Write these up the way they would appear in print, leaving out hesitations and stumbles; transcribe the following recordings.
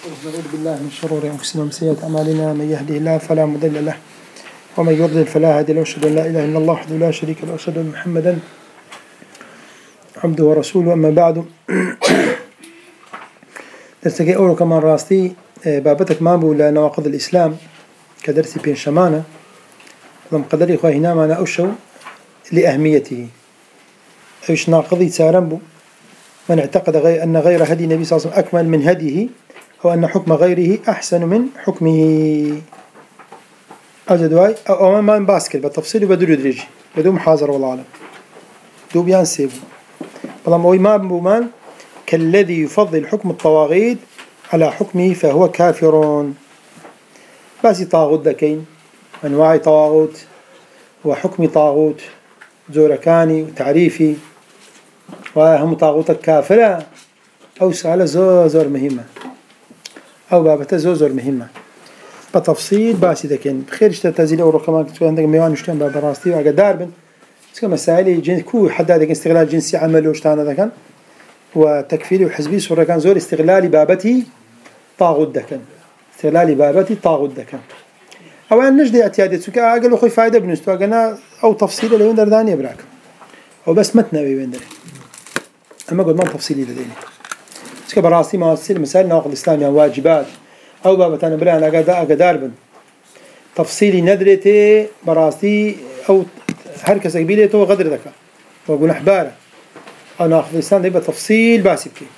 نعوذ بالله من شرور أنفسنا ومن سيئات أعمالنا، من يهده الله فلا مضل له ومن يضلل فلا هادي له، وأشهد أن لا إله إلا الله وحده لا شريك له، وأشهد أن محمدا عبده ورسوله. أما بعد، درسك أول كمان راستي بابتك ما بو لنواقض الإسلام كدرسي بين شمانة لم قدر إخوة هنا ما أشو لأهميته. إيش ناقضي سارنبو من اعتقد أن غير هدي النبي صلى الله عليه وسلم أكمل من هديه، أو أن حكم غيره أحسن من حكمه. أجدواي أو ما باسكت بالتفصيل وبدو يدرج بدو محاضرة والله أعلم دو بيان سيبو بلام أوي ما بمان كالذي يفضل حكم الطواغيت على حكمه فهو كافر. بس طاغوت ذكين أنواع طاغوت وحكم طاغوت زوركاني وتعريفي وهم طاغوت الكافرة أو سؤال زور مهمة أو بابته زور مهمة بتفصيل باسي ذكين بخير اشتتازيل أو رقمان كتو عندك ميوان وشتين باب راستي وعقدار بن بس كمسائل جنس كو حدا ذاك استغلال جنسي عمل وشتان ذا كان وتكفيري وحزبي صورة كان زور استغلالي بابتي طاغوت ذكين استغلالي بابتي طاغوت ذكين أو أن نجد اعتيادي سكا أقل أخوي فائدة بنستو أقلنا أو تفصيل اللي وين داني براك أو بس متنا وين دري أما قد ما تفصيلي لديني سكا براستي ما تصير مسائل نواقض الإسلام يعني واجبات أو بابتان بران أقدار بن تفصيلي ندرتي براستي أو هركس قبيلته غدر ذكا وأقول أحباره أو نواقض الإسلام يبقى تفصيل باسي بكي.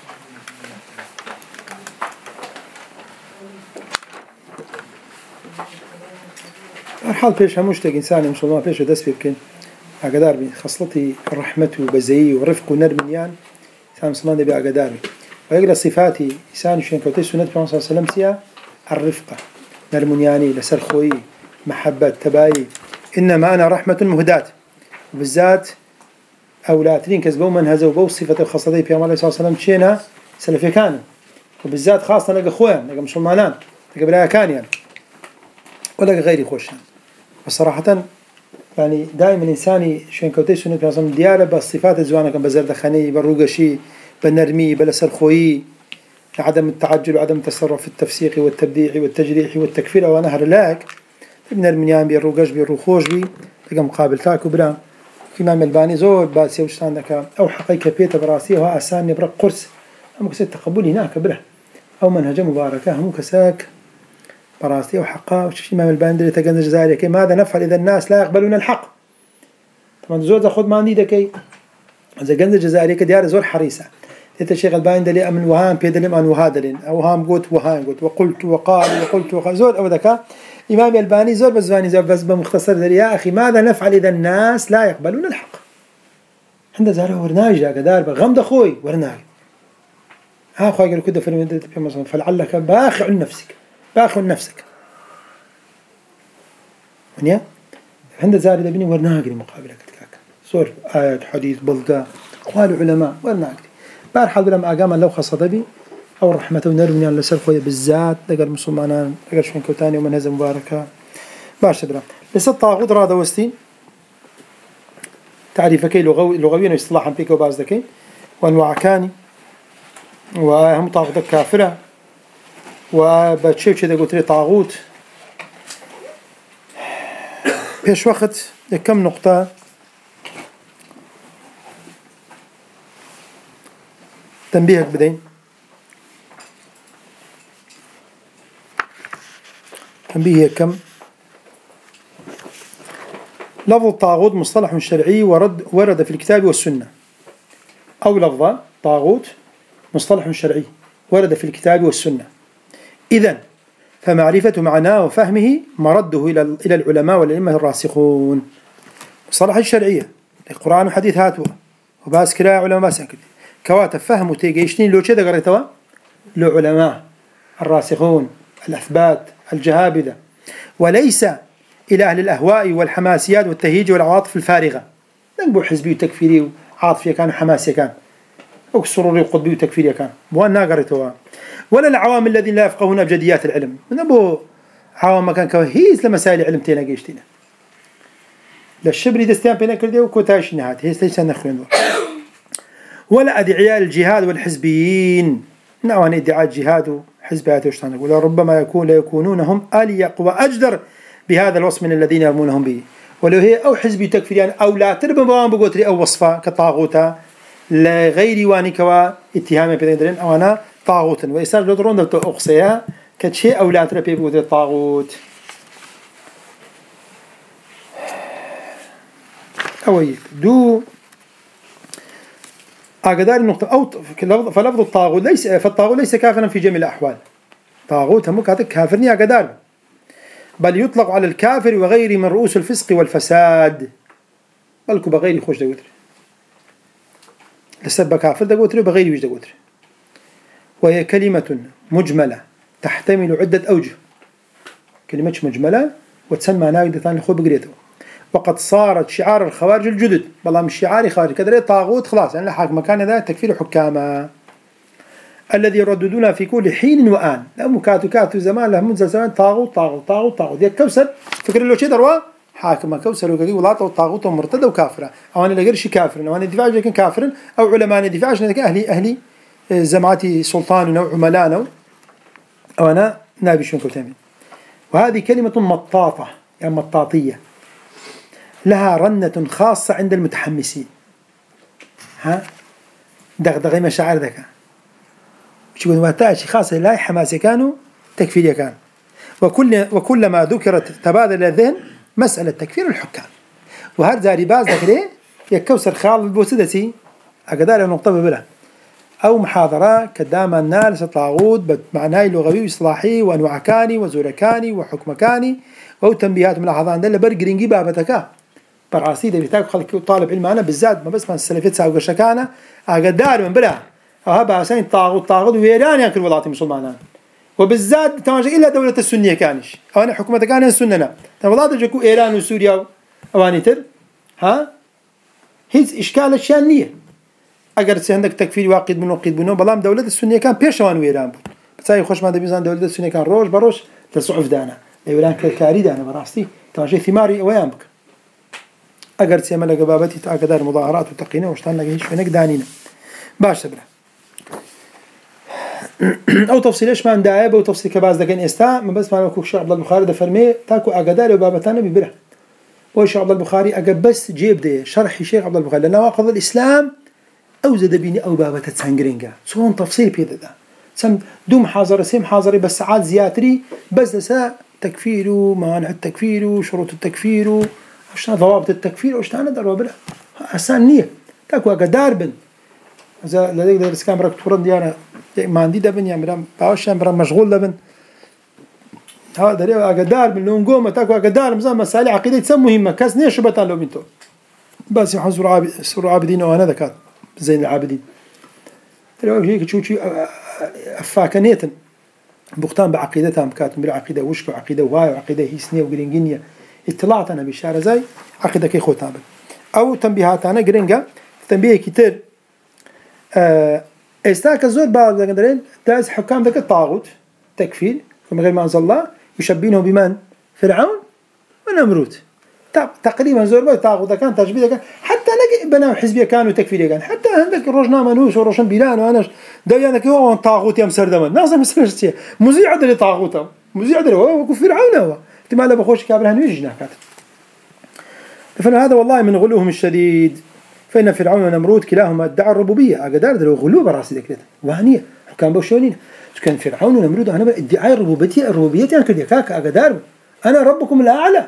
الحال بيش هموشتك إنسان مسلمان بيش دس بيبكين أقدار بي خصلتي الرحمة وبزي ورفق ونرميان إنسان مسلمان دي بأقدار بي ويقرأ صفاتي إنسان شين كوتي سنة بيان صلى الله عليه وسلم سيا الرفقة نرمياني لسر خوي محبة تباي إنما أنا رحمة مهداة وبالذات أولاترين كذبوا من هزوا بو صفة الخصلتي بيان الله صلى الله عليه وسلم شينا سلفي كان وبالذات خاصة لقى خويا لقى مسلمانان لقى بلايا كان يعني ولا غيري خوشان. بصراحة يعني دائما الإنساني شين كوتي سنة بيان دياله بالصفات الزوانة كان بزرد خاني بالروقشي بالنرمي بلسر خوي عدم التعجل وعدم التصرف في التفسيق والتبديع والتجريح والتكفير ونهر لاك ابن المنيان بيروقش بيروخوش بي لقى مقابل تاكو بلا إمام الباني زور باسي وشتان دكا أو حقيقة بيتا براسي وها أساني برق قرص هم كسات تقبل هناك بلا أو منهجة مباركة هم كساك براسي وحقا وش إمام الباني اللي تجنز الجزائري ماذا نفعل إذا الناس لا يقبلون الحق. طبعا زور تاخذ ما عندي دكي إذا جنز الجزائري كديار زور حريصة تيت الشيخ الباني دلي أمن وهام بيدلم أن وهادلين أو هام قلت وهان قلت وقلت وقال وقلت وقال زور أو ذكاء إمام الباني زور بزواني زور بس بمختصر دلي يا أخي ماذا نفعل إذا الناس لا يقبلون الحق. عند زاره ورناج جا قدار بغمض أخوي ورناج أخوي قال كده في المدرسة مثلا فلعلك باخع نفسك باخع نفسك ونيا عند زاره دبني ورناج المقابلة كتكاك صور آيات حديث بلقاء أقوال علماء ورناج بارحال لما أقام لو خصد بي أو الرحمة ونرمي على لسر خويا بالذات دقر مسلمان دقر شون كوتاني ومن هذا مباركة باش برا بس الطاغوت راضى وستين تعريف كي لغويا واصطلاحا بيك وبعض ذكي وأنواع كاني وهم طاغوت الكافرة وبتشوف كذا قلت لي طاغوت بيش وقت كم نقطة تنبيهك بدين تنبيه كم لفظ الطاغوت مصطلح شرعي ورد في الكتاب والسنة أو لفظ طاغوت مصطلح شرعي ورد في الكتاب والسنة. إذن فمعرفة معناه وفهمه مرده إلى العلماء والأئمة الراسخون. مصطلح الشرعية القرآن وحديث هاتوا وباس كلا علماء ساكت كواتب فهموا تيجيشتين لو كذا قريتوا لو علماء الراسخون الأثبات الجهابذة وليس إلى أهل الأهواء والحماسيات والتهيج والعواطف الفارغة نقبو حزبي وتكفيري وعاطفي كان وحماسي كان أو سروري وقطبي وتكفيري كان وانا قريتوا ولا العوام الذين لا يفقهون أبجديات العلم من أبو عوام كان كوهيز لمسائل علم تينا جيشتنا للشبري دستيان بينا كرديو وكوتاش نهات هي ليس نخوين ولا أدعياء الجهاد والحزبيين نوعا ادعاء الجهاد حزبات وشتان ولا ربما لا يكونون هم أليق وأجدر بهذا الوصف من الذين يرمونهم به. ولو هي أو حزب تكفير يعني أو لا تربى بوان بقوتري أو وصفة كطاغوتا لغير وانكوا اتهام بيدرين أو أنا طاغوتا وإساق جدرون دلتو أقصيها كشيء أو لا تربى بقوتري طاغوت أويك دو أقدار النقطة أو فلفظ الطاغوت فالطاغوت ليس كافرا في جميع الأحوال. طاغوت هم كافرني أقدار، بل يطلق على الكافر وغيره من رؤوس الفسق والفساد. بلكو بغير يخش دقوتر لسبب كافر دقوتر بغير يوجد دقوتر. وهي كلمة مجملة تحتمل عدة أوجه. كلمة مجملة وتسمى ناقدة لخو بقريته. وقد صارت شعار الخوارج الجدد، والله مش شعاري خارج كذا طاغوت خلاص يعني حاكم مكان ذا تكفير حكامه الذي يرددونها في كل حين وآن. لأمو كاتو زمان لهم منزل زمان طاغوت طاغوت طاغوت طاغوت ديك كوسر فكر له شيء دروا حاكم كوسر وكذي ولا طاغوت ومرتد وكافرة أو أنا لغير شيء كافر أو أنا دفاع لكن كافر أو علماء دفاع عشان أهلي زماتي سلطان أو عملاء أو أنا نابي شو كتامين. وهذه كلمة مطاطة يعني مطاطية لها رنة خاصة عند المتحمسين. دغدغي مشاعر ذاك شو واتاشي خاصة لا حماسي كانوا تكفير كان. وكلما ذكرت تبادل الذهن مسألة تكفير الحكام. وهذا زاري باز ذكره يكوسر خال البوسدسي أقدر نقطة بلا أو محاضرة كدام الناس طاغوت معناه لغوي وإصلاحي وأنواع كاني وزوركاني وحكم كاني أو تنبيهات ملاحظات دل برجرينجي بابتك براسي ده بيتاك خلك طالب علم أنا بالذات ما بس من السلفيت ساوي شكانة أقدر من بلا هذا عشان طاغوت ويران ياكل ولاة مسلمان وبالذات تواجه إلا دولة السنية كانش أو أنا حكومة كان السنة ولاة جكو إيران وسوريا أوانيتر هيز إشكال الشانية أجر عندك تكفير واقد منو بلام دولة السنية كان بيشوان ويران بس هاي خوش ما دبيزان دولة السنية كان روج بروش تصعف دانا إيران كاري دانا براستي تواجه ثماري ويامك أجر سيما لجبابتي تأكدار مظاهرات وتقينة وشتان لجيش فينك دانينا باش تبره أو تفصيلش ما عنده عيب أو تفصيل كباز لكن إستا ما بس ما نقول شيخ عبد البخاري ده فرمي تاكو أقدار وبابتنا ببره وشيخ عبد البخاري أجب بس جيب ده شرح شيخ عبد البخاري لنواقض الإسلام أو زاد بيني أو بابة تسانجرينجا صون تفصيل بيده ده سم دوم حاضر سيم حاضري بس ساعات زياتري بس ده تكفيره موانع التكفير شروط التكفير وش ضوابط التكفير وش أنا دروا بلا أحسن نية تاكو أقدار بن إذا لديك درس كاميرا تفرض ديانا ما عندي دبن يا مرام باوش مرام مشغول دبن هذا ده أقدار من لون قومة تاكو أقدار مزام مسائل عقيدة تسمى مهمة كاس نية شو بتان لو بنتو بس يحصل سر عابدين وأنا ذكات زين العابدين ترى هيك شو أفاكنية بختان بعقيدتها مكاتب بالعقيدة وش عقيدة وهاي وعقيدة هي سنية وجرينجينية اطلاعت أنا بشارة زي عقيدة كي خوتها أو تنبيهات أنا جرينجا تنبيه كتير استاك الزور بعض قدرين تاز حكام ذاك الطاغوت تكفير كما غير ما أنزل الله يشبينه بمن فرعون ونمرود تقريبا زور بعض طاغوت كان تشبيه كان حتى لقي بناء حزبية كانوا تكفير كان حتى عندك رجنا منوش ورشن بيلان وأنا ده يعني كهو طاغوت يا مسردمان ناس مسرشتيه مذيع عدل طاغوته مذيع عدل هو فرعون هو احتمال بخوش كابرهن ويجنا كات فهذا والله من غلوهم الشديد. فإن فرعون ونمرود كلاهما ادعى الربوبية أقدار ذلك غلو براسي ذكرت وهنية حكام بوشونين كان فرعون ونمرود أنا ادعاء الربوبية أنا كذي كاك أقدار أنا ربكم الأعلى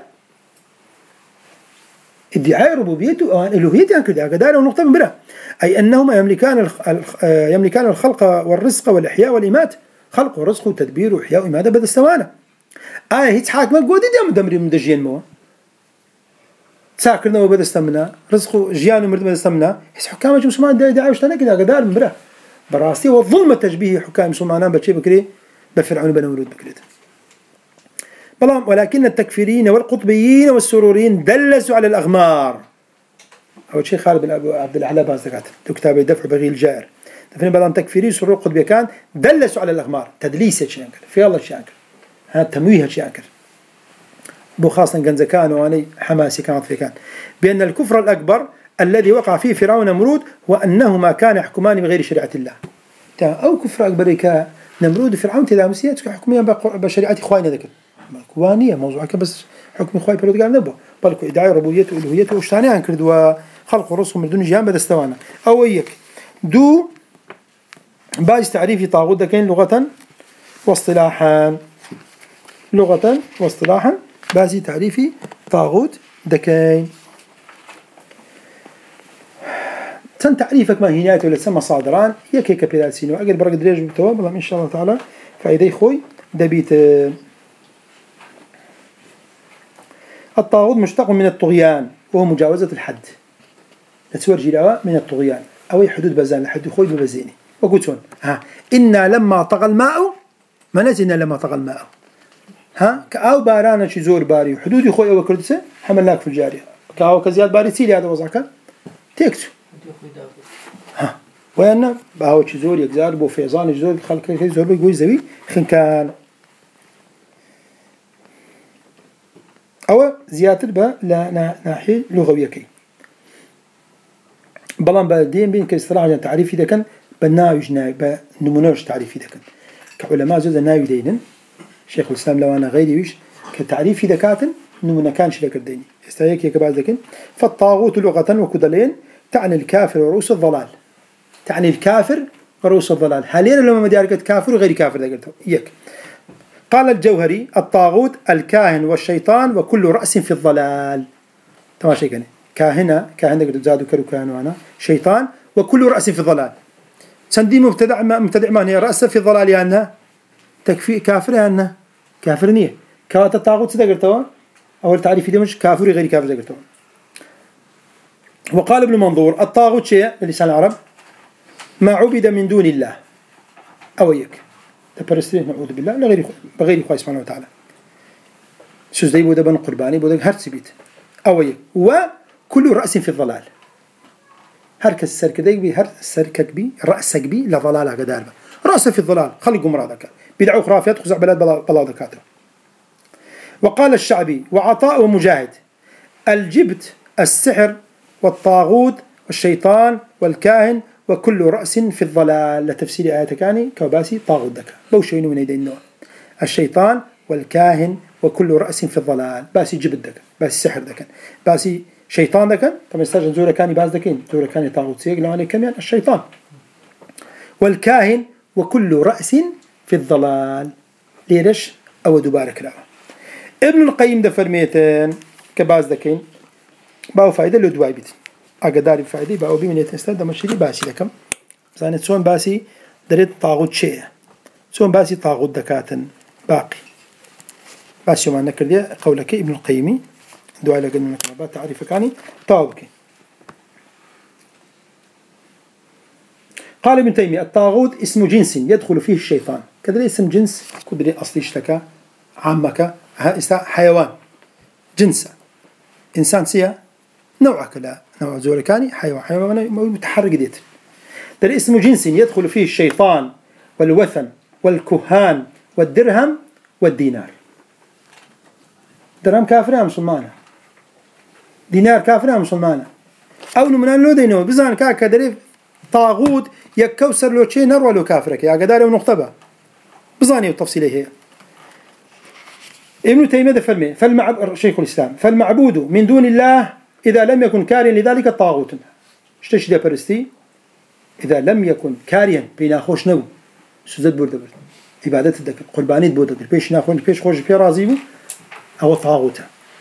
ادعاء ربوبيته أو ألوهيته أنا كذي أقدار ونقطة من برا أي أنهما يملكان الخلق والرزق والإحياء والإمات خلق ورزق وتدبير وإحياء وإماتة بدل استوانا هيك حاكمة قودي دم دمري من دجين مو ساكرنا وبدستمنا رزق جيان ومرد بدستمنا هس حكام مسلمان داعي وشتنا كده قدار من برا براسي والظلم تشبيه حكام مسلمان بشي بكري بفرعون بنمرود بكريت بلام. ولكن التكفيرين والقطبيين والسروريين دلسوا على الأغمار. أول شيء خالد بن عبد الأعلى بازدقات كتاب دفع بغي الجائر دفن بلام تكفيري سرور قطبي كان دلسوا على الأغمار تدليس شيء في الله شيء هذا تمويه شيء بخاصة جنزكان وأني حماسي كانت في كان بأن الكفر الأكبر الذي وقع فيه فرعون ونمرود وأنهما كان يحكمان بغير شريعة الله. أو كفر أكبر نمرود فرعون تدا مسيح حكميا بشريعة إخواننا ذكر كوانية موضوعك بس حكم إخواني بردقان نبه بل إدعاء ربوبيته وألوهيته وشتاني عن كرد وخلق الرسل من دون جهان بدستوانا أو إيك دو باج تعريف طاغوت دكين لغة واصطلاحا لغة واصطلاحا باجي تعريف طاغوت دكين تن تعريفك ما هنايته ولا تسمى صادران يكيك بلاسينو أقل برق دريج بتواب الله إن شاء الله تعالى فإذا خوي دبيت الطاغوت مشتق من الطغيان وهو مجاوزة الحد نتسور جلاوة من الطغيان أو حدود بزان لحد خوي ببزيني وقلتون إنا لما طغى الماء ما نزلنا لما طغى الماء كأو بارانا شزور باري وحدود خوي أو كردسة حملناك في الجارية كأو كزياد باري تيلي هذا وضعك تكتو وأنا بهاو شزور يجزار بو فيضان جزور خلق زور بيقول زوي خنكان أو زيادة با لا ناحية لغوية كي بلان بدين بين كاستراحة تعريفي ده كان بناوج ناوي بنمونوش تعريفي ده كان كعلماء زود ناوي دينن شيخ الإسلام لو أنا غيري ويش كتعريفي ده كاتن نمونا كانش لك الديني استهيك يكبعد ذكين فالطاغوت لغة وكدلين تعني الكافر ورؤوس الضلال تعني الكافر ورؤوس الضلال حاليا لما مداركة كافر وغير كافر ده قلته يك قال الجوهري الطاغوت الكاهن والشيطان وكل رأس في الضلال تمام شيء كان كاهن قد زادوا كانوا كانوا أنا شيطان وكل رأس في الضلال سندي مبتدع ما هي رأس في الضلال يعني تكفي كافر يعني كافر نية كوات الطاغوت سدقرتوا أول تعريف ده مش كافر غير كافر سدقرتوا وقال ابن منظور الطاغوت شيء بلسان العرب ما عبد من دون الله أو يك تبرستين نعوذ بالله بغير إخوة سبحانه وتعالى سوزدي بودا بن قرباني بودا هرتس بيت أو يك وكل رأس في الضلال هركس السركدي بي هر السركك بي رأسك بي لضلال قدار رأس في الضلال خلق مرادك بدعوا خرافات خزع بلاد بلا دكاتره وقال الشعبي وعطاء ومجاهد الجبت السحر والطاغوت والشيطان والكاهن وكل رأس في الضلال لتفسير آيات كاني كوباسي طاغوت دكا بوشين من يدين النوع الشيطان والكاهن وكل رأس في الضلال باسي جبت دكا باسي سحر دكا باسي شيطان دكا طبعا يستجن زورة كاني باز دكين زورة كاني طاغوت سيق لواني كمان الشيطان والكاهن وكل رأس في الضلال ليرش أو دبارك لا ابن القيم ده فرميتين كباز دكين باو فايدة لو دواي بيت أقدار فايدة باو بي من يتنستد ده مشيلي باسي لكم زانت سون باسي دريت طاغوت شيء سون باسي طاغوت دكاتن باقي باسي ما نكر دي قولك ابن القيمي دعاء لك من المكتبات تعريف كاني طاوبك قال ابن تيمية الطاغوت اسم جنس يدخل فيه الشيطان كذا اسم جنس كدري أصلي اشتكى عامك حيوان جنس إنسان سيا نوعك لا نوع زوركاني حيوان متحرك ديت ده اسم جنس يدخل فيه الشيطان والوثن والكهان والدرهم والدينار درهم كافر مسلمانة دينار كافر مسلمانة أو نمنان لو دينه بزان كاك دري طاغوت يكوسر لو شيء نروى لو كافرك يا قداره ونقطبه بزاني وتفصيله هي ابن تيمية فرمي شيخ الإسلام فالمعبود من دون الله إذا لم يكن كاريا لذلك الطاغوت اشتش ده برستي إذا لم يكن كاريا بين خوش نو سوزد برد برد عبادة الذكر قربانيت بود بيش ناخون بيش خوش في رازيبو أو طاغوت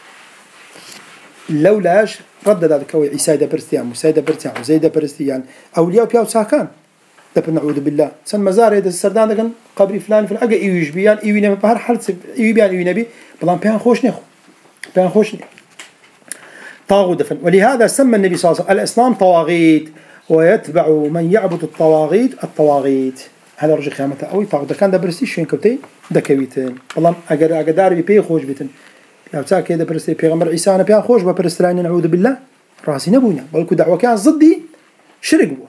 لولاش رد ذلك هو عيسى ده برستيان موسى ده برستيان وزيد ده برستيان أولياء بياو ساكان دبنا نعوذ بالله سن مزار هذا السردان ده كان قبر فلان في الأجا إيويش بيان إيوي نبي بهر حالة إيوي بيان إيوي نبي بلان بيان خوش نخو بيان خوش طاغوت دفن ولهذا سمى النبي صلى الله عليه وسلم الإسلام طواغيت ويتبع من يعبد الطواغيت هذا رجع خيامته أوي طاغوت كان ده برستي شين كوتي ده كويتين والله أجر دار بي خوش بيتن لو تاك كده برستي بيغمر عيسى أنا بيان خوش ببرستلين نعوذ بالله راسي نبونا بلكو دعوة كان ضدي شرق بو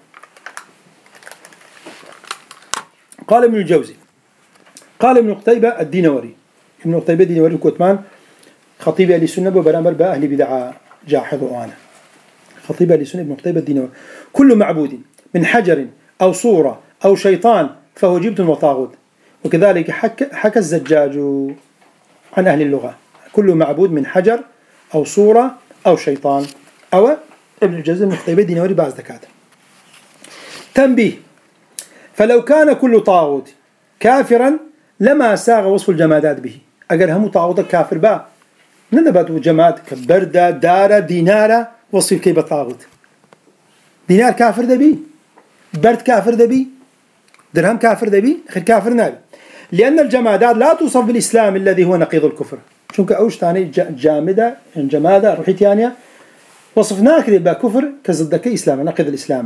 قال ابن الجوزي قال ابن قتيبة الدينوري ابن قتيبة الدينوري الكتمان خطيب أهل السنة وبرامر بأهل بدعة جاحظ وأنا خطيب أهل السنة ابن قتيبة الدينوري كل معبود من حجر أو صورة أو شيطان فهو جبت وطاغوت وكذلك حكى الزجاج عن أهل اللغة: كل معبود من حجر أو صورة أو شيطان. أو ابن الجزر من خطيبة دينوري بعض دكاترة. تنبيه: فلو كان كل طاغوت كافرا لما ساغ وصف الجمادات به. أجر هم طاغوت كافر با نذبت جماد كبردة دارة دينارة وصف كيف طاغوت. دينار كافر دبي، برد كافر دبي، درهم كافر دبي، خير كافر نابي. لأن الجمادات لا توصف بالإسلام الذي هو نقيض الكفر. شونك أوش تاني جامدة جمادة روحي تانية وصفناك بكفر كزدك إسلام نقيض الإسلام.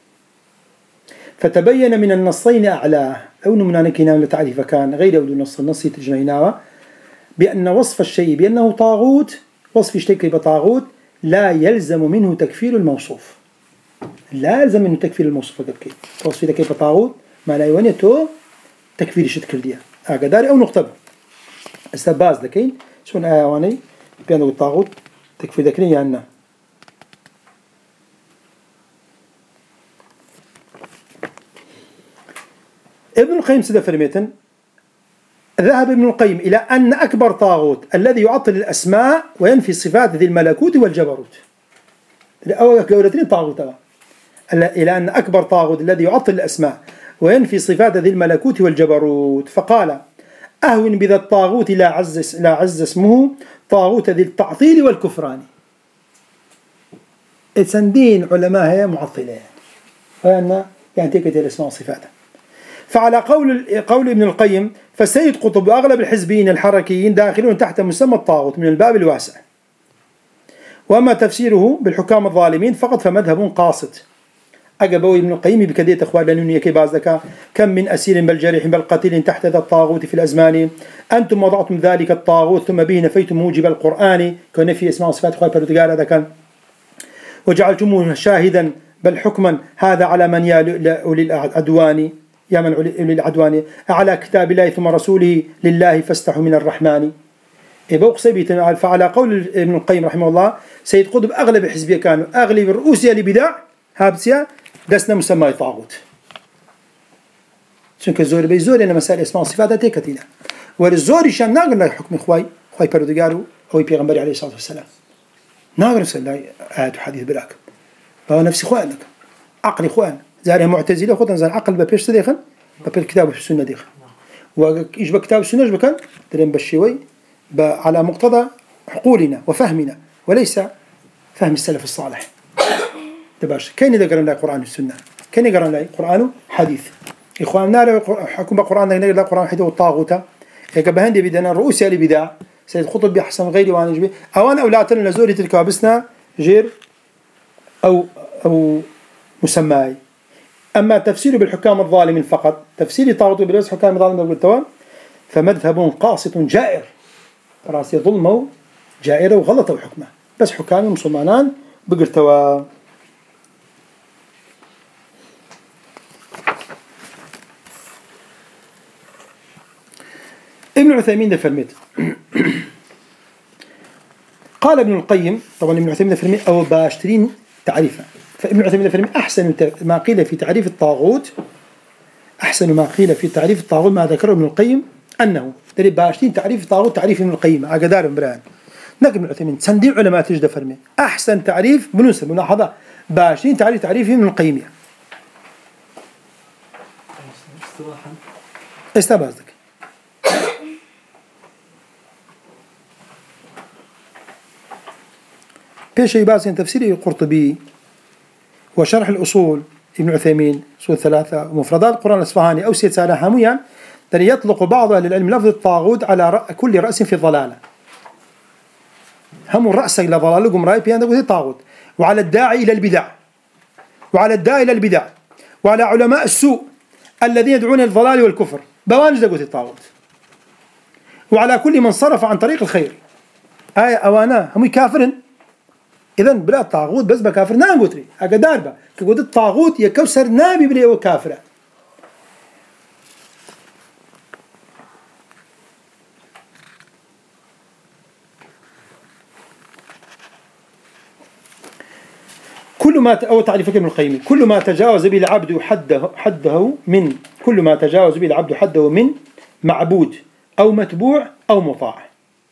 فتبين من النصين أعلاه أو نمنا كنا لتعريف كان غير أول النص تجنيناه بأن وصف الشيء بأنه طاغوت، وصف الشيء بطاغوت لا يلزم منه تكفير الموصوف. لا يلزم منه تكفير الموصوف فقط كي وصف كيف طاغوت ما لا يونيته تكفير شت كرديا أقدار أو نقطة استباز ذكين شون آواني بأنه الطاغوت تكفير ذكين يعني. ابن القيم سيدة فرميتن ذهب ابن القيم إلى أن أكبر طاغوت الذي يعطل الأسماء وينفي صفات ذي الملكوت والجبروت. أول قولتين طاغوت إلى أن أكبر طاغوت الذي يعطل الأسماء وينفي صفات ذي الملكوت والجبروت. فقال: أهون بذا الطاغوت لا عز اسمه طاغوت ذي التعطيل والكفران. السندين علماء معطلين وأن يعني تكتير الأسماء وصفاته. فعلى قول ابن القيم فالسيد قطب وأغلب الحزبيين الحركيين داخلون تحت مسمى الطاغوت من الباب الواسع. وأما تفسيره بالحكام الظالمين فقط فمذهب قاصد. أجابوا ابن القيم بكدية أخوان لأنه يكي بعضك: كم من أسير بل جريح بل قتيل تحت ذا الطاغوت في الأزمان أنتم وضعتم ذلك الطاغوت ثم به نفيتم موجب القرآن كون في اسماء وصفات أخوان بردقال هذا كان وجعلتموه شاهدا بل حكما هذا على من أولي العدوان يا من أولي العدوان على كتاب الله ثم رسوله لله فاستحوا من الرحمن. إبوق سبيت. فعلى قول ابن القيم رحمه الله سيد قطب أغلب حزبية كانوا أغلب رؤوسها لبدع هابسيا دسنا مسمى طاغوت. شنك الزور بيزور أنا مسألة اسماء وصفات تكتينا والزور شان ناقل حكم خوي بردقارو أو بيغمبري عليه الصلاة والسلام ناقل سلا آيات وحديث براك فهو نفس خوانك عقل خوان زاري معتزلة خطن زار عقل ببيش تدخل ببيش كتاب السنة دخل وإيش بكتاب السنة إيش بكان ترين بالشوي على مقتضى عقولنا وفهمنا وليس فهم السلف الصالح. تباش كين إذا قرأنا القرآن والسنة كين قرأنا القرآن حديث إخواننا حكم بالقرآن نقول القرآن حديث والطاغوت كبهندي بدنا الرؤوس اللي بدع سيد خطب بحسن غيري وأنا جبي أوان أولادنا لزوري تلك بسنا غير أو مسماي. أما تفسيره بالحكام الظالمين فقط تفسير طاغوت بالرأس حكام الظالمين بالتوام فمذهب قاسط جائر راسي ظلمه جائر وغلطه وحكمه بس حكام مسلمان بقرتوا. ابن عثيمين ده فرميت قال ابن القيم طبعا ابن عثيمين ده فرميت أو باشترين تعريفه. فابن عثيمين ده فرميت أحسن ما قيل في تعريف الطاغوت أحسن ما قيل في تعريف الطاغوت ما ذكره ابن القيم أنه دري باشتين تعريف الطاغوت تعريف ابن القيم أقدار بران نقل ابن عثيمين سندين علماء تجد فرمي أحسن تعريف بنوسب ملاحظة باشتين تعريف ابن القيم استبازك بيش يباسين تفسير القرطبي وشرح الأصول ابن عثيمين أصول 3 ومفردات القرآن الأصفهاني أو سيد سالة هاميا يطلق بعض أهل العلم لفظ الطاغوت على كل رأس في الضلالة هم الرأس إلى ضلالكم رأي بيان الطاغوت وعلى الداعي إلى البدع وعلى علماء السوء الذين يدعون الضلال والكفر بوانج دقوت الطاغوت وعلى كل من صرف عن طريق الخير آية أوانا هم كافرين إذن بلا الطاغوت بس بكافر نعم قتري أقدار با كقول الطاغوت يكسر نابي بلا وكافرة كل ما أو تعريفك ابن القيم كل ما تجاوز به العبد حده من معبود أو متبوع أو مطاع.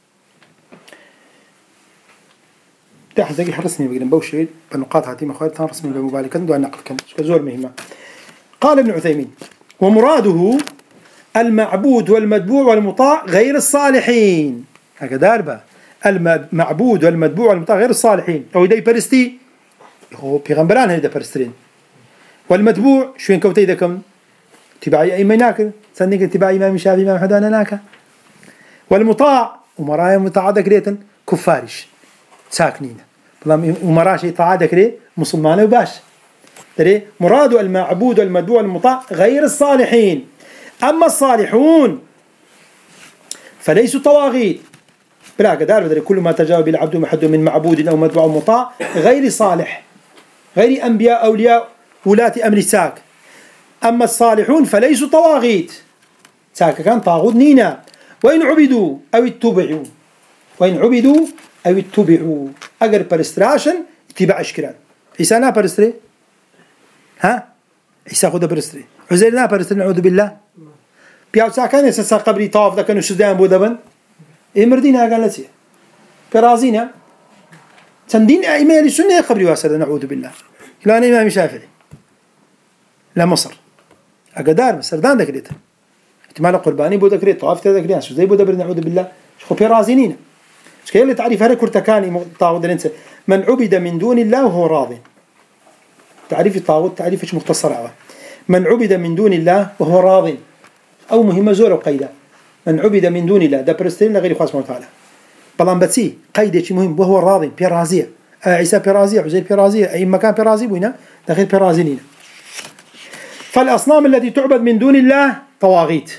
تحت حرصني بقدر بوشيد بنقاط هاتي مخالفة رسمي بموبايل كندو النقل كان كزور مهمة. قال ابن عثيمين: ومراده المعبود والمتبوع والمطاع غير الصالحين. هكذا داربة المعبود والمتبوع والمطاع غير الصالحين. أو يدي برستي هو بيغمبران هيدا برسترين. والمتبوع شوين كوتي دكم تبعي أي مناك سنك تبعي إمام الشافعي إمام حدانا ناكا. والمطاع ومرايا متعادة كريتا كفارش ساكنين ومرا شيء تعادة كري مسلمان وباش. ترى مراد المعبود والمتبوع والمطاع غير الصالحين. أما الصالحون فليسوا طواغيت. بلا كدار كل ما تجاوب العبد محد من معبود أو متبوع أو مطاع غير صالح، غير أنبياء أولياء ولاة أمر ساك. أما الصالحون فليسوا طواغيت، ساك كان طاغوت نينا. وإن عبدوا أو اتبعوا، وإن عبدوا أو اتبعوا أجر برستراشن اتباع أشكران. عيسى نا برستري، ها عيسى خدا برستري، عزير نا برستري نعوذ بالله. بياو ساكن يسسا قبري طاف ذا كانوا سودان بودبن إمردينا قال لسه كرازينا تندين إمام السنة قبري واسد نعوذ بالله. لا أنا إمام الشافعي لا مصر أقدار مصر دان ذكرت احتمال قرباني بود ذكرت طاف ذكرت سودان بودبن نعوذ بالله شو كرازينينا. مش كيف اللي تعرف هذا كرتكاني طاغوت الإنسان من عبد من دون الله وهو راض. تعريف الطاغوت تعريفش مختصر عوا. من عبد من دون الله وهو راض أو مهمة زورة وقيدة. من عبد من دون الله ده برستين لغير خاص سبحانه وتعالى. بلان بتسي قيدة شيء مهم وهو راضي بيرازية. عيسى بيرازية عزير بيرازية أي مكان بيرازي بوينا ده غير بيرازينين. فالأصنام التي تعبد من دون الله طواغيت.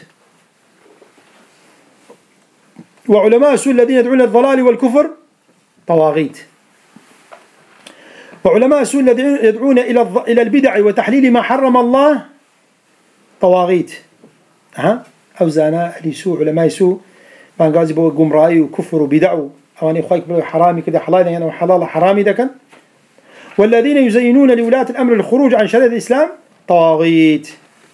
وعلماء السوء الذين يدعون الضلال والكفر طواغيت. وعلماء السوء الذين يدعون إلى البدع وتحليل ما حرم الله طواغيت. أو زانا اللي سوء علماء سوء ما قازي بو قمرائي وكفر وبدع أواني خايك بلو حرامي كده حلال يعني حلال حرامي ده كان. والذين يزينون لولاة الأمر الخروج عن شريعة الإسلام طواغيت،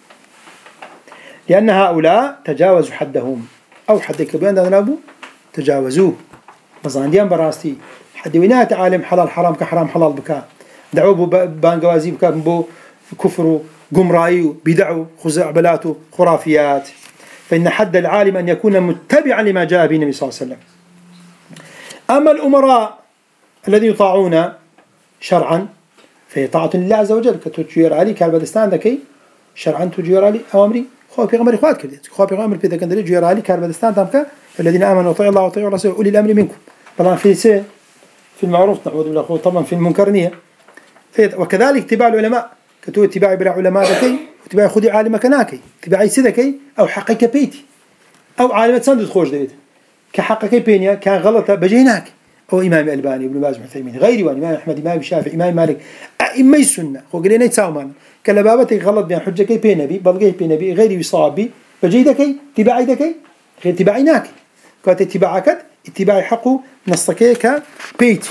لأن هؤلاء تجاوزوا حدهم أو حد كبيان ده نلابو تجاوزوه بزانديان براستي حد وينات عالم حلال حرام كحرام حلال بكا دعوا بانقوازي بكا بو كفر قمرائي بدعوا خزعبلات خرافيات. فإن حد العالم أن يكون متبعا لما جاء به النبي صلى الله عليه وسلم. أما الأمراء الذين يطاعون شرعا فهي طاعة لله عز وجل كتجير علي كالبدستان ذكي شرعا تجير علي أوامري خو بيغمر إخوات كذي خو بيغمر بيذا كان دري جير علي كالبدستان تامك الذين آمنوا وطيعوا الله وطيعوا الرسول أولي الأمر منكم. طبعا في المعروف نعوذ بالله طبعا في المنكر نية. وكذلك اتباع العلماء كتو اتباع بلا علماء ذكي اتباع خذي عالم كناكي اتباع سيدكي أو حقك بيتي أو عالم سند خوش ديت كحقك بينيا كان غلطة بجيناك أو إمام الباني ابن باز محتمين غيري وان إمام أحمد إمام الشافعي إمام مالك أئمة السنة خو قلنا يتساومان كلا بابتك غلط بين حجك بين نبي بلغي بين نبي غيري يصابي بجيدكي اتباعي ذكي غير اتباعيناك كات اتباعك اتباعي حقه نصكيك بيتي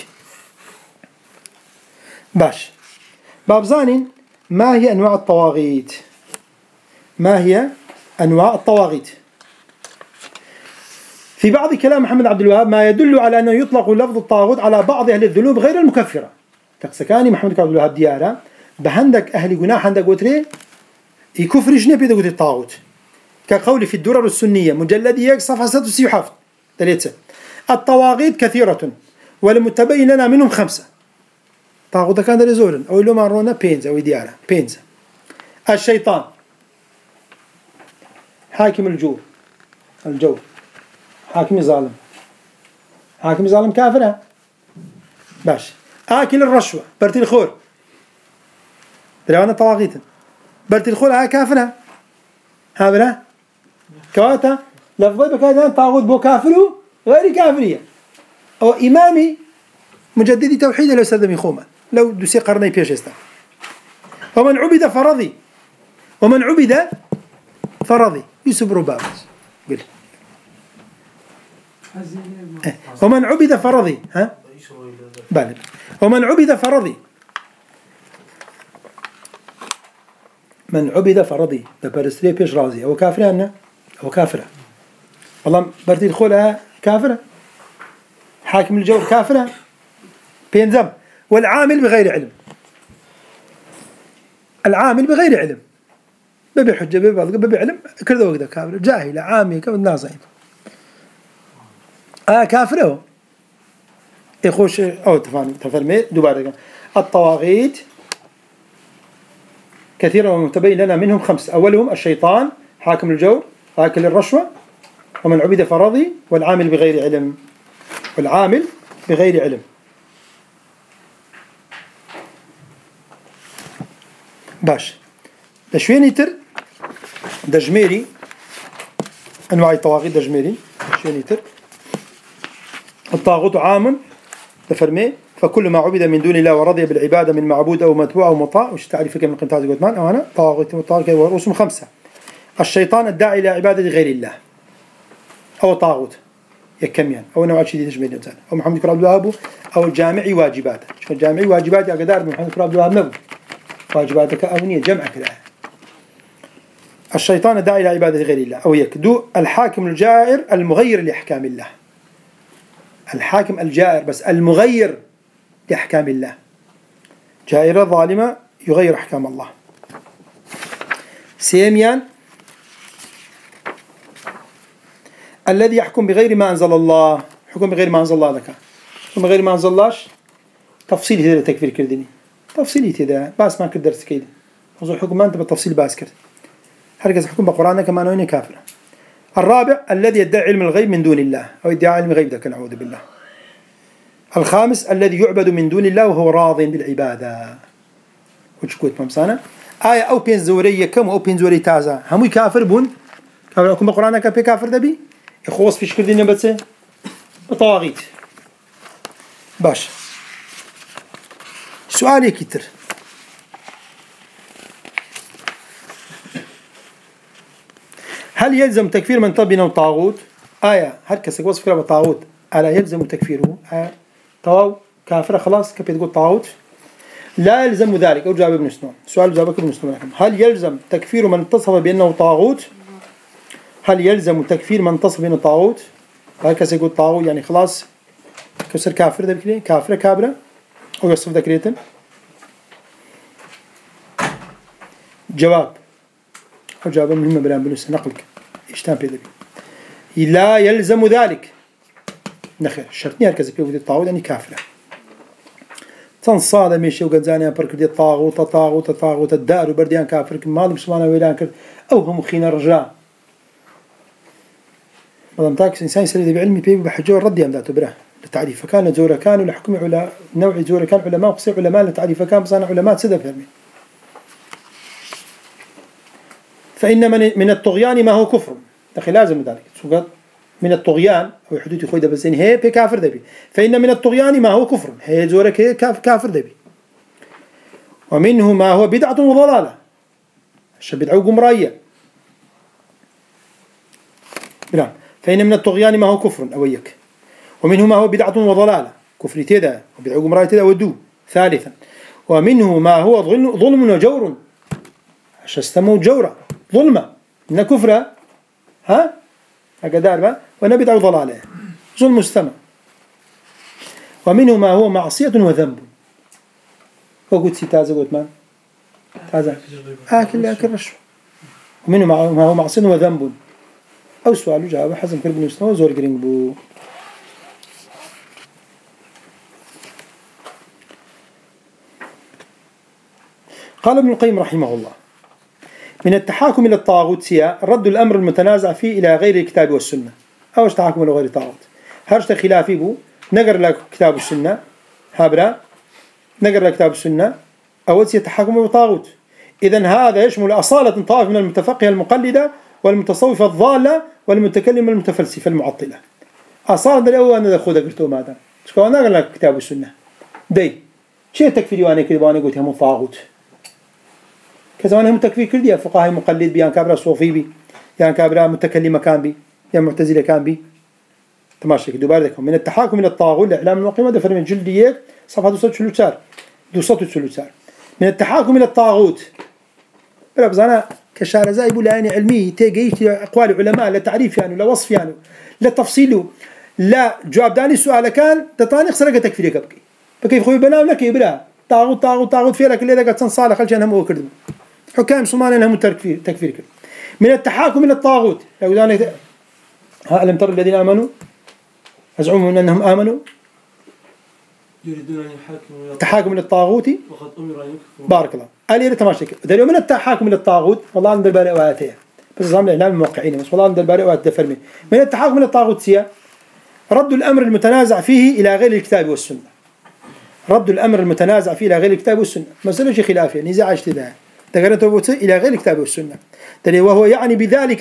باش. باب زانين ما هي أنواع الطواغيت؟ ما هي أنواع الطواغيت؟ في بعض كلام محمد عبد الوهاب ما يدل على أنه يطلق لفظ الطاغوت على بعض أهل الذنوب غير المكفرة. تقسكاني محمد عبد الوهاب ديارة بهندك أهل جناح عندك قتري يكفر جنب يدقوا الطاغوت كقول في الدرر السنية مجلد يك صفحة 667 3. الطواغيت كثيرة ولمتبين لنا منهم 5. طاغوت كان رزولا أو لو مارونا بينز أو ديارة بينز. الشيطان حاكم الجور حاكم ظالم كافرة باش. آكل الرشوة برتي الخور درانا طواغيتا برتي الخور ها كافرة هذا كواتا لفظي بكذا طاغوت بو كافر غير كافرية أو إمامي مجددي توحيد لو سلمي خوما لو دوسي قرني بيشستا. ومن عبد فرضي يوسف ربابس قل ومن عبد فرضي ها بالي ومن عبد فرضي من عبد فرضي ده برستري بيش رازي أو كافرة أو كافرة والله برتي الخولها كافرة، حاكم الجور كافرة بينزم. والعامل بغير علم، العامل بغير علم ببي حجة ببي علم كذا وكذا كافر، جاهل عامي كم الناس كافره يخش أو تفهمي دوباره. الطواغيت كثيرا ومتبين لنا منهم 5: أولهم الشيطان حاكم الجور آكل الرشوة ومن عبد فرضي والعامل بغير علم، والعامل بغير علم. باش لشوين يتر دجميري أنواع الطواغيت دجميري شوين يتر. الطاغوت عام تفرمي فكل ما عبد من دون الله ورضي بالعبادة من معبود أو متبوع أو مطاع. وش تعريفك من قنطاز قدمان أو أنا طاغوت مطاغ ورؤوسهم 5: الشيطان الداعي إلى عبادة غير الله أو طاغوت يكميان أو نوع شديد تجميل إنسان أو محمد كراب الوهاب أو الجامعي واجبات. شو الجامعي واجبات يا قدار محمد كراب الوهاب نبو واجباتك أونية جمع كذا. الشيطان الداعي إلى عبادة غير الله أو يكدو الحاكم الجائر المغير لأحكام الله. الحاكم الجائر بس المغير لأحكام الله، جائرة ظالمة يغير أحكام الله. سيميان الذي يحكم بغير ما أنزل الله. حكم بغير ما أنزل الله ذكا حكم بغير ما أنزل اللهش تفصيل هذا التكفير كردني تفصيلي هذا بس ما كدرت كيد وزو حكم ما أنت بالتفصيل باس كرد هرجز حكم بقرآن كمان وين كافر. الرابع الذي يدعي علم الغيب من دون الله أو يدعي علم الغيب ذاك نعوذ بالله. الخامس الذي يعبد من دون الله وهو راض بالعبادة. وشكوت ممسانة آية أو بين زورية كم أو بين زوري تازة هم كافر بون كافر أكون بقرآن كافر كافر دبي يخوص فيش كردين بس بطواغيت. باش سؤالي كتير هل يلزم تكفير من طبنا طاغوت؟ آية هل كسك وصف كلام طاغوت ألا يلزم تكفيره؟ طواو كافر خلاص كيف تقول طاغوت؟ لا يلزم ذلك. أو جواب ابن سنون. سؤال جوابك ابن سنون. هل يلزم تكفير من اتصف بأنه طاغوت؟ هل يلزم تكفير من اتصف بأنه طاغوت؟ هل كسك يقول طاغوت يعني خلاص كسر كافر ده بكلي كافرة كابرة أو يصف ذكريته؟ جواب أو جواب مهم بلا بنص نقلك إشتام بيدبي لا يلزم ذلك. نخير شرطني هركز في وجود الطاغوت يعني كافرة تنصاد ميشي وقد زاني بركر دي طاغوت الدار وبرديان كافر ما مسلمان ويلان كر أو هم خينا رجاء مدام تاكس إنسان يسأل بعلمي بيبي بحجور ردي أم ذاته بره للتعريف فكان زورا كان ولحكم على نوع زورا كان علماء وقصير علماء للتعريف فكان بصانع علماء سدف يعني. فإن من الطغيان ما هو كفر أخي لازم ذلك من الطغيان أو حدود خويدا بس هي بكافر دبي. فإن من الطغيان ما هو كفر هي زورك هي كافر دبي. ومنه ما هو بدعة وضلالة الشبدعو قمراية. نعم فإن من الطغيان ما هو كفر أويك ومنه ما هو بدعة وضلالة كفر تدا وبدعو قمراية تدا ودو. ثالثا ومنه ما هو ظلم وجور شستمو جورا ظلمة من كفرة ها أقدار با ونبدع ضلاله ظلم مستمع. ومنه ما هو معصية وذنب وقلت سيتازة قلت ما تازة آكل رشوة. ومنه ما هو معصية وذنب. أو سؤال جواب حزم كرب نسنا وزور قرين بو. قال ابن القيم رحمه الله من التحاكم إلى الطاغوت سيا رد الأمر المتنازع فيه إلى غير الكتاب والسنة. أوش تحاكم إلى غير الطاغوت هرشت خلافي بو نقر لك كتاب السنة هابرا نقر لك كتاب السنة أول سيا تحاكم إلى الطاغوت. إذن هذا يشمل أصالة طائف من المتفقهة المقلدة والمتصوفة الضالة والمتكلمة المتفلسفة المعطلة. أصالة الأول أنا خذ قرتو ماذا شكوا نقر لك كتاب السنة دي شيء تكفيري وأنا كذا وأنا قلت هم طاغوت كزمان هم تكفير كردية فقهاء مقلد بيان كابرا صوفي بي يعني كابرا متكلمة كان بي يعني معتزلة كان بي تماشي دوباره من التحاكم إلى الطاغوت الإعلام الوقيمة ده فرمي جلدية صفحة 233 من التحاكم إلى الطاغوت بلا بزانا كشارزاي بولاني علمي تيجيش أقوال علماء لتعريف يعني لوصف يعني لتفصيله لا جواب داني السؤال كان تطاني خسرك تكفيرك بكيف خوي بنام لك يبرا طاغوت فيلك اللي قد تنصالح خلش أنهم وكردم حكام سلمان أنهم تكفير من التحاكم إلى الطاغوت لو داني ألم تر الذين آمنوا يزعمون أنهم آمنوا يريدون أن يحاكموا التحاكم إلى الطاغوت وقد أمر أن يكفروا. بارك الله قال لي تماشيك دليل من التحاكم إلى الطاغوت والله عند البارئ وآتيه بس زعم الإعلام الموقعين بس والله عند البارئ وآتيه فرمي من التحاكم إلى الطاغوت سيا رد الأمر المتنازع فيه إلى غير الكتاب والسنة رد الأمر المتنازع فيه إلى غير الكتاب والسنة مسألة شيء خلافية نزاع اجتهادي تقرأته إلى غير الكتاب والسنة دليل وهو يعني بذلك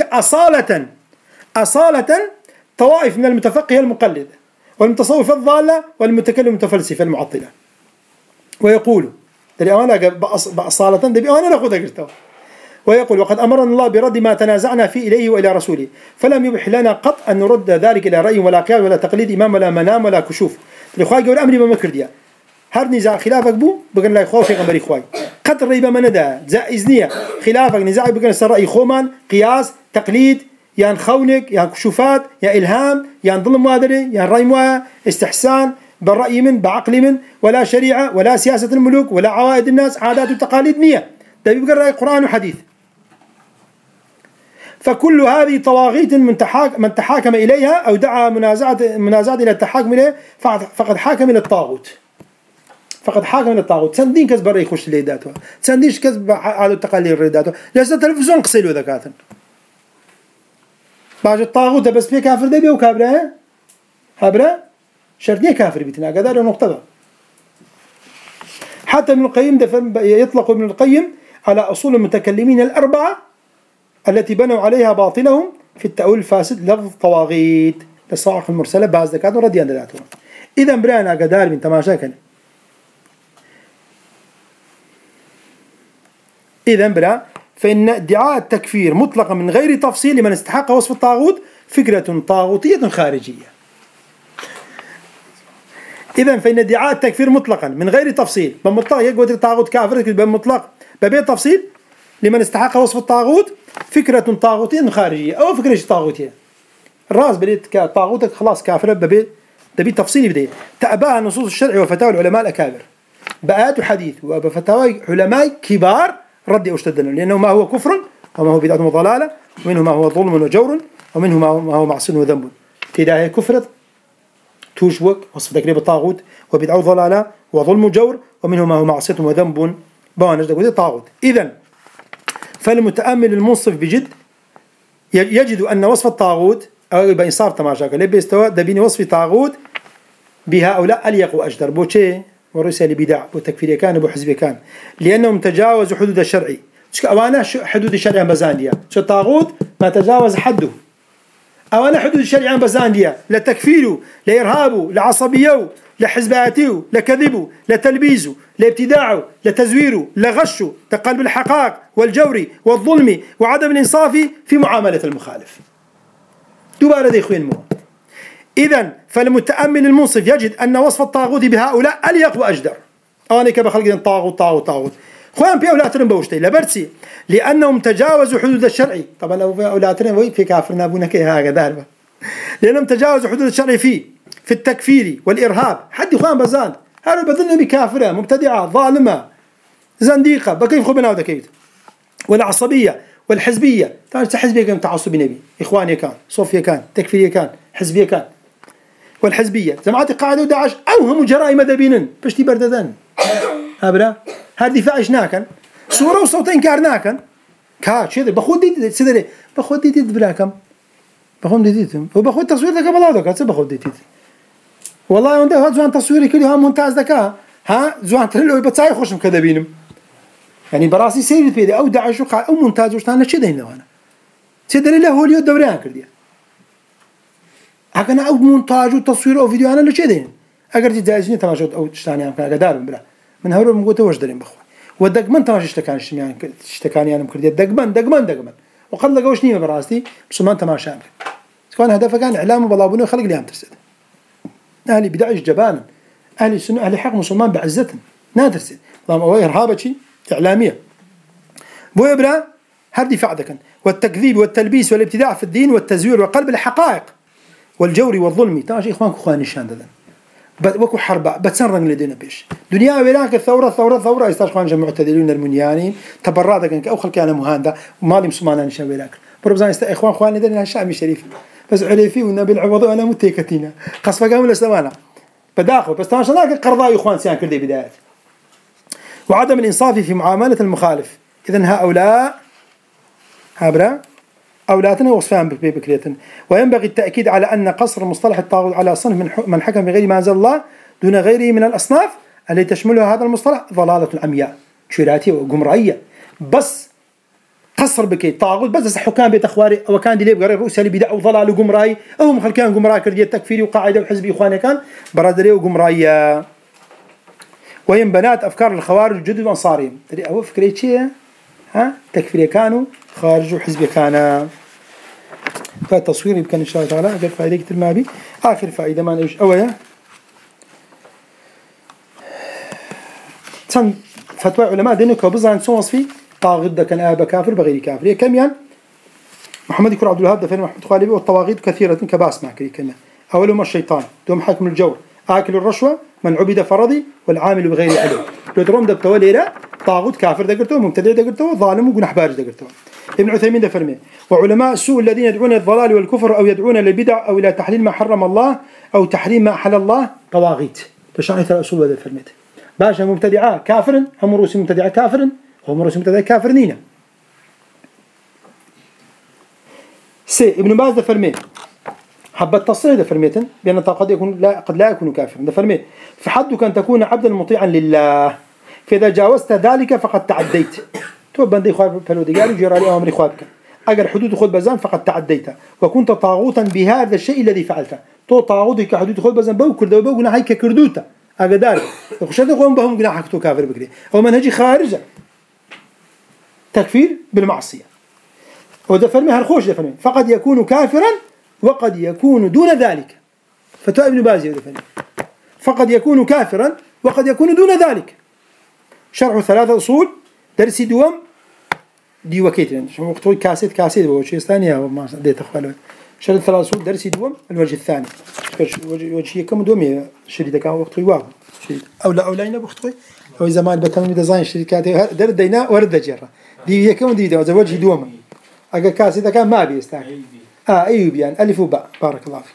أصالة طوائف من المتفقه المقلد والمتصوف الضالة والمتكلم المتفلسف المعطلة ويقول دليل أنا بأصالة دليل أنا نأخذ أجرته ويقول وقد أمرنا الله برد ما تنازعنا فيه إليه وإلى رسوله فلم يبح لنا قط أن نرد ذلك إلى رأي ولا قياس ولا تقليد إمام ولا منام ولا كشوف الإخوة يقول أمري بما كرديا هر نزاع خلافك بو بقول لا إخوة في غمر إخوي قد ريبة من دا إذنية خلافك نزاع بقول الرأي خومان قياس تقليد يعني خونك يعني كشوفات يعني إلهام يعني ظلم مادري يعني رأي موايا استحسان بالرأي من بعقل من ولا شريعة ولا سياسة الملوك ولا عوائد الناس عادات وتقاليد نية ده بيبقى رأي قرآن وحديث فكل هذه طواغيت من تحاكم إليها أو دعا منازعة إلى التحاكم إليه فقد حاكم إلى الطاغوت سندين كذب برا يخش اللي داته سنديش كذب على التقاليد الرداته ليس التلفزيون قصيله ذكاتا باج الطاغوت بس فيه كافر ده بيو كابره هبره شرطية كافر بيتنا قدر نقطة حتى ابن القيم يطلق ابن القيم على أصول المتكلمين الأربعة التي بنوا عليها باطلهم في التأويل الفاسد لفظ طواغيت للصواعق المرسلة بعض ذكاته رديان ذاتهم إذا برانا قدار من تماشاكنا إذا برا فإن ادعاء التكفير مطلقا من غير تفصيل لمن استحق وصف الطاغوت فكرة طاغوتية خارجية إذا فإن ادعاء التكفير مطلقا من غير تفصيل بمطلق يقول الطاغوت كافر بمطلق ببيت تفصيل لمن استحق وصف الطاغوت فكرة طاغوتية خارجية أو فكرة طاغوتية الرأس بديت كطاغوتك خلاص كافر ببيت تفصيلي بديه تأباها نصوص الشرع وفتاوى العلماء الأكابر بآيات وحديث وبفتاوى علماء كبار ردي أشتدنا لأنه ما هو كفر وما هو بدعة وضلالة ومنه ما هو ظلم وجور ومنه ما هو معصية وذنب تداهي كفر توشوك وصف تقريب الطاغوت وبدعة وضلالة وظلم وجور ومنه ما هو معصية وذنب بوانج تقول طاغوت إذن فالمتأمل المنصف بجد يجد أن وصف الطاغوت أو يبقى صار تماشاك لبي استوى دبيني وصف طاغوت بهؤلاء أليق وأجدر بوشي ورسالة بدع وتكفير كان وحزب كان لأنهم تجاوزوا حدود الشرع أوانا حدود الشرع بزاندية شو الطاغوت ما تجاوز حده أوانا حدود الشرع بزاندية لتكفيره لإرهابه لعصبيه لحزباته لكذبه لتلبيزه لابتداعه لتزويره لغشه لقلب الحقائق والجور والظلم وعدم الإنصاف في معاملة المخالف دوباره دي خوين مو إذن فالمتأمل المنصف يجد أن وصف الطاغوت بهؤلاء أليق وأجدر أنا كيف خلق طاغوت خوان بي أولاترن بوشتي لبرسي لأنهم تجاوزوا حدود الشرع طبعا أولاترن في كافرنا أبونا كي هكذا لأنهم تجاوزوا حدود الشرع في التكفير والإرهاب حد خوان بزان هذا بدلنا بكافرة مبتدعة ظالمة زنديقة بكيف خو بناو ذكيت والعصبية والحزبية تعرف حزبية كان تعصبي نبي إخواني كان صوفيا كان تكفيرية كان حزبية كان والحزبية جماعة القاعدة وداعش أوهم جرائم ذبينن بشتي برددان هبرا هذا دفاع إشناكن صورة وصوت إنكار ناكن كاتش هذا بخود دي سيدري بخود دي بلاكم بخود ديتهم وبخود تصوير ذاك بلاودك هذا بخود ديت والله عنده زوان تصويري كلها ممتاز ذكاء ها زوان ترلو بتصاي خوشم كذبينم يعني براسي سيد بيدي أو داعش أو ممتاز وشتان لشيء ده هنا وانا سيدري له هو اليوم دوريان كرديه هكذا أو مونتاج وتصوير أو فيديو أنا لشيء ده أقدر تجازيني تماشى أو تشتاني عم كان قدار بلا من هؤلاء مقوته وش درين بخو والدقمن تماشى اشتكاني أنا مكرديه دقمن وقد لقوش نيمة براستي بس ما تماشى عم كان هدفه كان إعلام بلابونه وخلق لي عم ترسد أهلي بدعش جبانا أهل السنة أهل حق مسلمان بعزتهم نادرسد اللهم أوه إرهابة شيء إعلامية بو إبرا هر دفاع دكن، والتكذيب والتلبيس والابتداع في الدين والتزوير وقلب الحقائق والجور والظلم. تاج إخوانكم إخوان نشان دذن وكو حرب بتسرق لدينا بيش دنيا ولاك الثورة استاج إخوان جمع معتدلين المنيانين تبرع دكن أو خلك أنا مهاندا ومالي مسلمان نشان ولاك بربزان إخوان ندرنا الشعب الشريف بس عليفي والنبي العوض وأنا متيكتينا قصف قام لسمانا بداخل بس تماشى ذاك قرضاء إخوان سيان كردي بدايات وعدم الإنصاف في معاملة المخالف. إذن هؤلاء هابرا أولادنا وصفان بكريتن. وينبغي التأكيد على أن قصر مصطلح الطاغوت على صنف من حكم بغير ما أنزل الله دون غيره من الأصناف التي تشملها هذا المصطلح ضلالة عمياء شراتية وجمرعية. بس قصر بكي طاغوت بس حكام بيت أخواري أو كان دليل بقري رؤوس اللي بدأوا ضلال وجمراي أو مخلكان جمراء كردية تكفيري وقاعدة وحزبي إخواني كان برادري وجمراية. وهم بنات أفكار الخوارج الجدد وأنصارهم. ترى أول فكرة شيء تكفيري كانوا خارج وحزبي كان. فالتصوير يمكن إن شاء الله تعالى أجل فائدة كتير ما بي. آخر فائدة ما نيجي أويا تن فتوى علماء دينك وبزعن سوس في طاغوت ده كان آبا كافر بغير كافر. كم يعني محمد يكون عبد الوهاب دفن محمد خالبي والطواغيت كثيرة كباس مع كلمة. أولهم الشيطان دوم حاكم الجور آكل الرشوة من عبد فرضي والعامل بغير علم. لو تروم ده بتولي لا طاغوت كافر دقرته مبتدع دقرته ظالم وجنح بارج دقرته. ابن عثيمين ده فرمي وعلماء السوء الذين يدعون الضلال والكفر أو يدعون للبدع أو إلى تحليل ما حرم الله أو تحريم ما أحل الله طواغيت. تشرح ثلاث أصول هذا فرميت باشا مبتدعاء كافر هم رؤوس مبتدعاء كافر هم رؤوس مبتدعاء كافر نينا. ابن باز ده فرمي حب التصريح ده فرميتن بأن قد يكون قد لا يكون كافرا. ده فرمي فحدك أن تكون عبدا مطيعا لله فإذا جاوزت ذلك فقد تعديت. تو بندي خواب فلوديجار وجرى لي أمر خوابك أجر حدود خود بزان فقد تعديت وكنت طاغوتا بهذا الشيء الذي فعلته. تو طاغوتك حدود خود بزان بوكر ده بوجنا هيك كردوتا أجدار وخشيت قوم بهم جناحك تو كافر بكري أو منهجي خارجة تكفير بالمعصية. وده فرمي هالخوش ده فرمي فقد يكون كافرا وقد يكون دون ذلك. فتوى ابن باز ده فرمي فقد يكون كافرا وقد يكون دون ذلك. شرح ثلاثة أصول درسي دوام دي وكيتين شو وقت كاسيت وشيء ثاني أو ما ديت أخوانه. شرح ثلاثة أصول درسي دوام الوجه الثاني وجه كم دوام شريطة كان وقت واحد شريط أو لا ينبغ وقت أو زمان بكمل ديزاين شركات درد دينا ورد جرة دي كم دي ده وجه دوام أجا كاسيت كان ما بيستعمل أيوب يعني ألف وباء بارك الله فيك.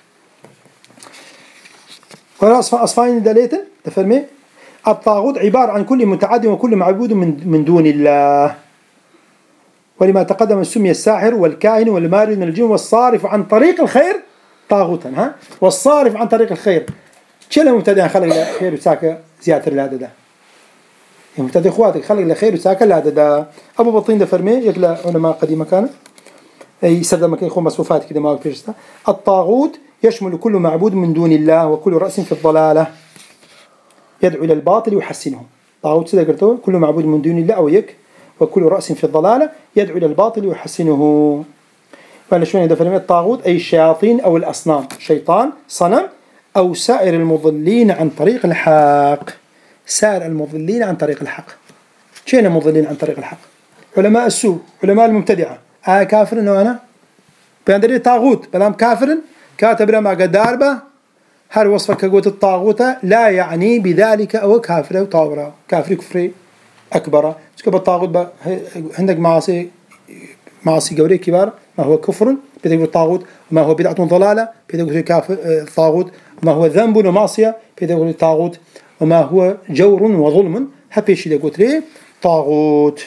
ولا أصفين دليتن تفرمي الطاغوت عبارة عن كل متعد وكل معبود من دون الله. ولما تقدم سمي الساحر والكاهن والمارد من الجن والصارف عن طريق الخير طاغوتا والصارف عن طريق الخير شلون مبتدئ خلق الخير وساكه زيادة الهذا ده مبتدئ اخواتك خلق الخير وساكه الهذا ده. ابو بطين ده فرمي يقول علماء قديمه كان اي سرد مكان يخون مصفوفات كده ما بيرستا. الطاغوت يشمل كل معبود من دون الله وكل رأس في الضلاله يدعو الى الباطل ويحسنه. طاغوت سيده قلتوا كل معبود من دون الله او يك وكل رأس في الضلاله يدعو الى الباطل ويحسنه. فانا شلون ده فرمي الطاغوت اي الشياطين او الاصنام شيطان صنم او سائر المضلين عن طريق الحق. سائر المضلين عن طريق الحق. شين المضلين عن طريق الحق؟ علماء السوء علماء المبتدعه كافر انه انا بيندري طاغوت بلام كافر كاتب لما قداربه هل وصفك قوت الطاغوت لا يعني بذلك او كافر او طاوره كافر كفري اكبر. كيف الطاغوت عندك معاصي قوري كبار ما هو كفر بيدقوا الطاغوت وما هو بدعة ضلالة بيدقوا كافر الطاغوت وما هو ذنب ومعصية بيدقوا الطاغوت وما هو جور وظلم هبيش يدقوا ليه طاغوت.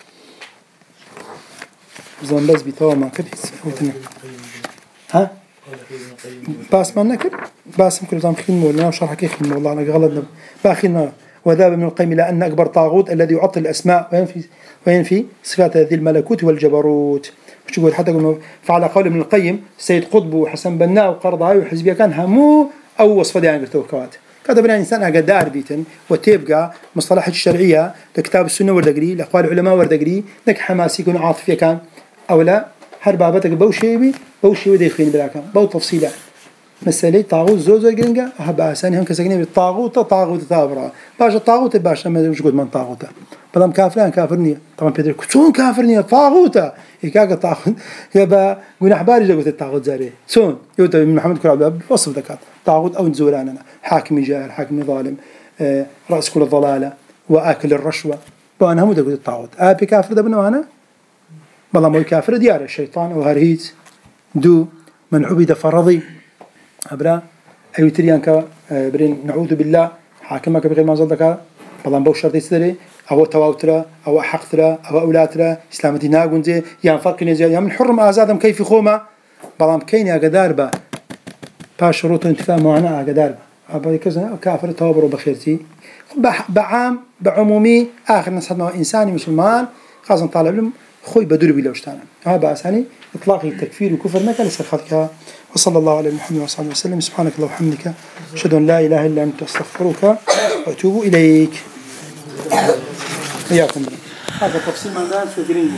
زين بس بيتوا ما كده ها باس ما نكر باس ممكن زام خدمة ولا شرح كيف خدمة والله أنا غلطنا باخنا. وذهب ابن القيم إلى أن أكبر طاغوت الذي يعطل الأسماء وينفي صفات هذه الملكوت والجبروت. مش يقول حتى فعلى قول ابن القيم سيد قطب وحسن بناء وقرضاوي وحزبية كان همو أو وصفة دي عن كوات كتب لنا إنسان أقدار بيتن وتبقى مصطلحات الشرعية لكتاب السنة وردقري لأقوال العلماء وردقري لك حماسي يكون عاطفي كان أو لا هربابتك بوشيبي ديخين بلا كان بو تفصيلات مسألة طاغوت زوزو جنجا هبا ساني هم كسجنين بالطاغوت طاغوت ثابرة باش الطاغوت باش ما مش قد من طاغوته بلام كافران كافرني طبعا بيدر شون كافرني طاغوتا هيك طاغوت يبقى قلنا أحباري جابت الطاغوت زاري شون يوتا من محمد كل عبد وصف ذكر طاغوت أو نزولاننا حاكم جاهل حاكم ظالم رأس كل الضلالة وآكل الرشوة وأنا هم دقوا الطاغوت أبي كافر دبنا أنا والله مو كافر ديار الشيطان وهرهيت دو من عبد فرضي أبرا أي تريانك برين نعوذ بالله حاكمك بغير ما زلتك والله بوش شرط يستري أو تواترة أو حقترة أو أولادرة إسلامتي ناقونزي يا فرق نزيل يا من حرم آزادم كيف خوما والله كين يا قداربة باش شروط انتفاع معنا قداربة أبغى كذا كافر توبر وبخيرتي بعام بعمومي آخر ناس هذا إنساني مسلمان خاصة طالب علم خوي بدور بلا وشتانا هذا بأساني إطلاق التكفير وكفر نكال لسخطك وصلى الله على محمد وصحبه وسلم سبحانك اللهم وبحمدك أشهد أن لا إله إلا أنت أستغفرك وأتوب إليك. حياكم الله. هذا تفصيل ما